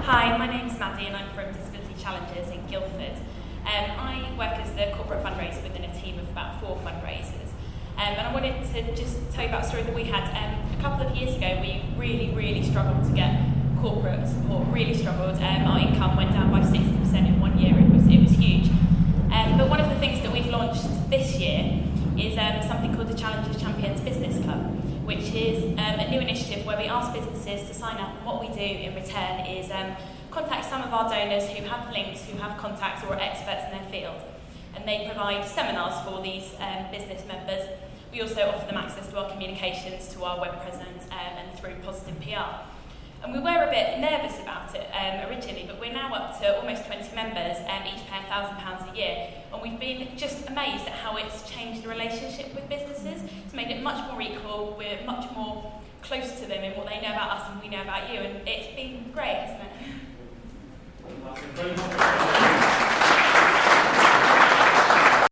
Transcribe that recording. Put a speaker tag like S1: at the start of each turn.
S1: Hi, my name's Maddie and I'm from Disability Challenges in Guildford. I work as the corporate fundraiser within a team of about 4 fundraisers. And I wanted to just tell you about a story that we had a couple of years ago. We really struggled to get corporate support, really struggled. Our income went down by 60% in 1 year. It was huge. But one of the things that we've launched this year is something called the Challenges Champions Business Club, which is a new initiative where we ask businesses to sign up, and what we do in return is contact some of our donors who have links, who have contacts or are experts in their field, and they provide seminars for these business members. We also offer them access to our communications, to our web presence and through positive PR. And we were a bit nervous about it originally, but we're now up to almost 20 members, each paying £1,000 a year. And we've been just amazed at how it's changed the relationship with businesses. It's made it much more equal. We're much more close to them in what they know about us and we know about you. And it's been great.